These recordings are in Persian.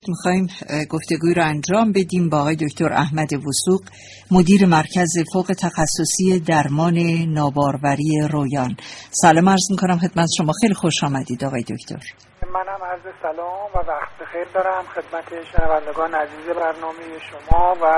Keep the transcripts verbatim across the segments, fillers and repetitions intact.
میخوایم گفتگوی رو انجام بدیم با آقای دکتر احمد وثوق، مدیر مرکز فوق تخصصی درمان ناباروری رویان. سلام عرض میکنم خدمت شما، خیلی خوش آمدید آقای دکتر. منم عرض سلام و وقت بخیر دارم خدمت شنوندگان عزیز برنامه شما و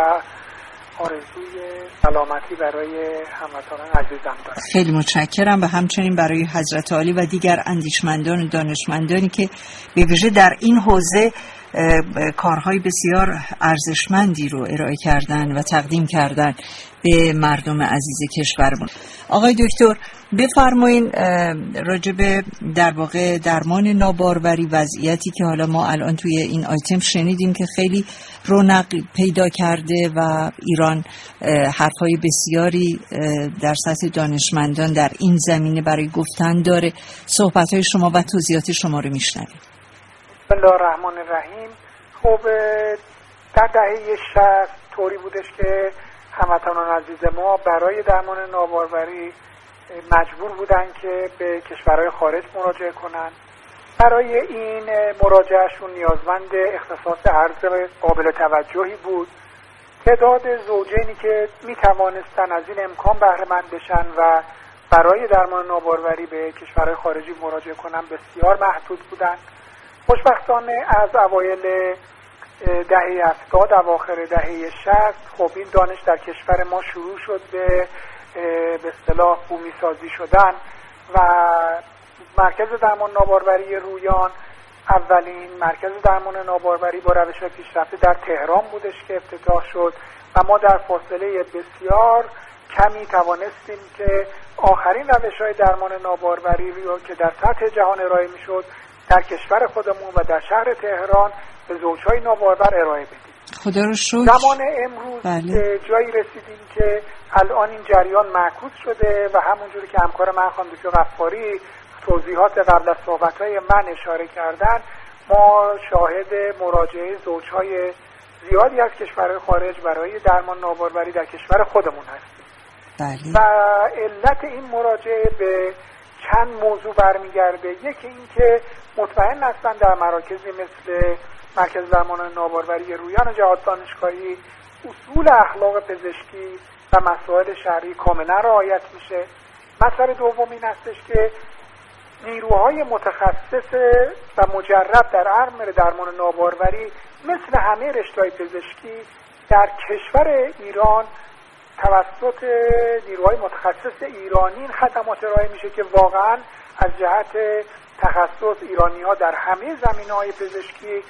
آرزوی سلامتی برای هموطنان عزیزم دارم. خیلی متشکرم و همچنین برای حضرت عالی و دیگر اندیشمندان و دانشمندانی که به ویژه در این حوزه کارهای بسیار ارزشمندی رو ارائه کردن و تقدیم کردن به مردم عزیز کشورمون. آقای دکتر بفرمایین راجب در واقع درمان ناباروری، وضعیتی که حالا ما الان توی این آیتم شنیدیم که خیلی رونق پیدا کرده و ایران حرفای بسیاری در سطح دانشمندان در این زمینه برای گفتن داره. صحبت‌های شما و توضیحات شما رو میشنویم. بسم الله الرحمن الرحیم. خب در دهه شصت طوری بودش که هموطنان عزیز ما برای درمان ناباروری مجبور بودن که به کشورهای خارج مراجعه کنن. برای این مراجعهشون نیازمند اختصاص ارز قابل توجهی بود. تعداد زوجینی که می توانستن از این امکان بهره مند بشن و برای درمان ناباروری به کشورهای خارجی مراجعه کنن بسیار محدود بودن. خوشبختانه از اوایل دهه هفتاد اواخر دهه شصت خب این دانش در کشور ما شروع شد به به اصطلاح بومی سازی شدن و مرکز درمان ناباروری رویان اولین مرکز درمان ناباروری با روش‌های پیشرفته در تهران بودش که افتتاح شد و ما در فاصله بسیار کمی توانستیم که آخرین روش‌های درمان ناباروری رو که در سطح جهان ارائه می‌شد در کشور خودمون و در شهر تهران به زوجهای نابارور ارائه بدیم. خدا رو شکر. زمان امروز بله. جایی رسیدیم که الان این جریان معکوس شده و همونجوری که همکار من خانم دکتر غفاری توضیحات قبل از صحبت‌های من اشاره کردن، ما شاهد مراجعه زوجهای زیادی از کشورهای خارج برای درمان ناباروری در کشور خودمون هستیم. بله. و علت این مراجعه به چند موضوع برمیگرده. یکی این که مطمئن هستن در مراکزی مثل مرکز درمان ناباروری رویان جهاد دانشگاهی اصول اخلاق پزشکی و مسائل شرعی کاملا رعایت میشه. مسئله دوم این هستش که نیروهای متخصص و مجرب در امر درمان ناباروری مثل همه رشته‌های پزشکی در کشور ایران توسط نیروهای متخصص ایرانی این خدمات ارائه میشه که واقعا از جهت تخصص ایرانی‌ها در همه زمینه‌های پزشکی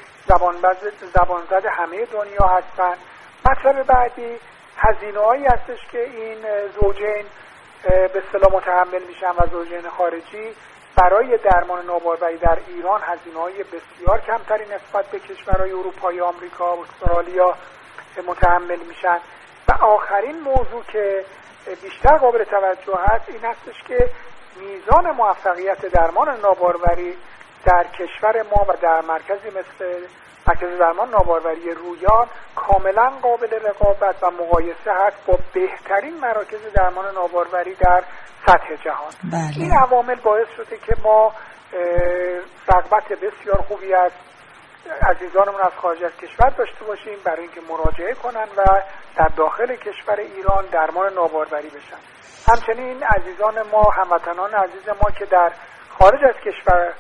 زبان زد همه دنیا هستند. مطلب بعدی هزینه‌هایی هستش که این زوجین به اصطلاح متحمل میشن و زوجین خارجی برای درمان ناباروری در ایران هزینه‌های بسیار کمتری نسبت به کشورهای اروپایی، آمریکا و استرالیا متحمل میشن. و آخرین موضوع که بیشتر قابل توجه هست این هستش که میزان موفقیت درمان ناباروری در کشور ما و در مرکزی مثل مرکز درمان ناباروری رویان کاملا قابل رقابت و مقایسه هست با بهترین مراکز درمان ناباروری در سطح جهان. بله. این عوامل باعث شده که ما رغبت بسیار خوبی از عزیزانمون از خارج از کشور داشته باشیم برای اینکه مراجعه کنن و در داخل کشور ایران درمان ناباروری بشن. همچنین عزیزان ما، هموطنان عزیز ما که در خارج از کشور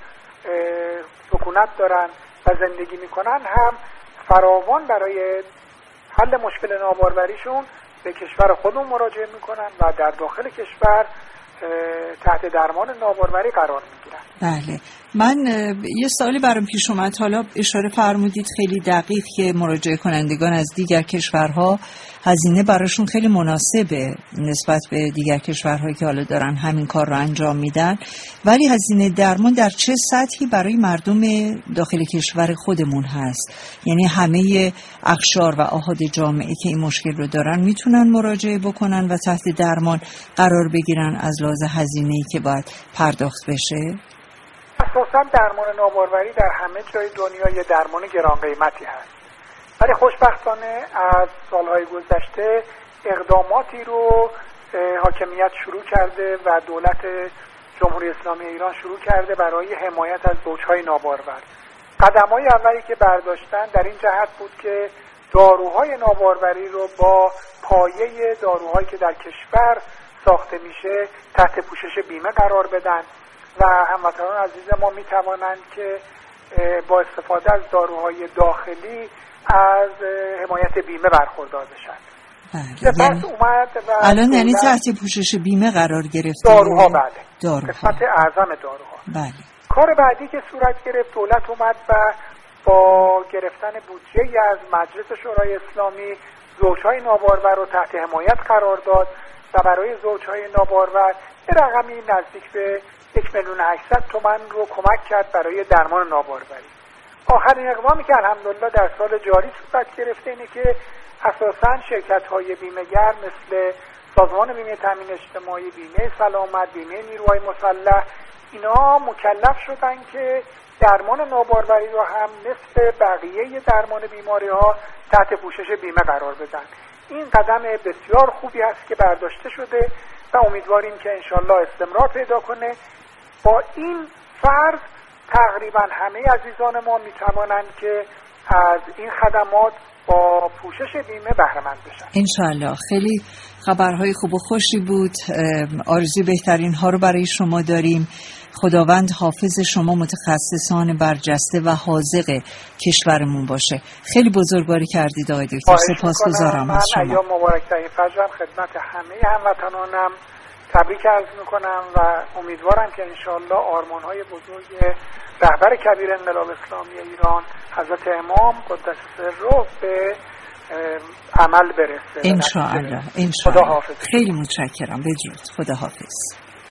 سکونت دارن و زندگی میکنن هم فراوان برای حل مشکل ناباروریشون به کشور خودمون مراجعه میکنن و در داخل کشور تحت درمان ناباروری قرار میگیرن. بله. من یه سوالی برام پیش اومد، حالا اشاره فرمودید خیلی دقیق که مراجعه کنندگان از دیگر کشورها هزینه براشون خیلی مناسبه نسبت به دیگر کشورهایی که حالا دارن همین کار رو انجام میدن، ولی هزینه درمان در چه سطحی برای مردم داخل کشور خودمون هست؟ یعنی همه اقشار و آحاد جامعه که این مشکل رو دارن میتونن مراجعه بکنن و تحت درمان قرار بگیرن از لحاظ هزینه‌ای که باید پرداخت بشه؟ اساساً درمان ناباروری در همه جای دنیا یه درمان گران قیمتی هست، ولی خوشبختانه از سالهای گذشته اقداماتی رو حاکمیت شروع کرده و دولت جمهوری اسلامی ایران شروع کرده برای حمایت از زوجهای نابارور. قدم‌های اولی که برداشتن در این جهت بود که داروهای ناباروری رو با پایه داروهایی که در کشور ساخته میشه تحت پوشش بیمه قرار بدن و هموطنان عزیز ما میتوانند که با استفاده از داروهای داخلی از حمایت بیمه برخوردار بشن. بله. یعنی اومد و الان یعنی تحت پوشش بیمه قرار گرفته داروها. بله. داروها. قسمت اعظم داروها. بله. کار بعدی که صورت گرفت، دولت اومد و با گرفتن بودجه از مجلس شورای اسلامی زوجهای نابارور رو تحت حمایت قرار داد و برای زوجهای نابارور به رقمی نزدیک به یک میلیون و هشتصد تومان رو کمک کرد برای درمان ناباروری. آخرین اقدامی که الحمدلله در سال جاری صورت گرفته اینه که اساساً شرکت‌های بیمه‌گر مثل سازمان بیمه تامین اجتماعی، بیمه سلامت، بیمه نیروهای مسلح، اینا مکلف شدن که درمان ناباروری رو هم مثل بقیه درمان بیماری‌ها تحت پوشش بیمه قرار بدن. این قدم بسیار خوبی هست که برداشته شده و امیدواریم که انشالله استمرار پیدا کنه. با این فرض تقریبا همه عزیزان ما میتوانند که از این خدمات با پوشش بیمه بهره مند بشن. انشالله. خیلی خبرهای خوب و خوشی بود. آرزوی بهترین ها رو برای شما داریم. خداوند حافظ شما متخصصان برجسته و حاذق کشورمون باشه. خیلی بزرگواری کردید آقای دکتر. سپاسگزارم از شما. من ایام مبارک ترین فجرم خدمت همه هموطنانم تبریک عرض میکنم و امیدوارم که انشالله آرمانهای بزرگ رهبر کبیر انقلاب اسلامی ایران حضرت امام قدس سره به عمل برسه. انشالله. انشالله. خدا حافظ. خیلی متشکرم. بدرود. خدا حافظ.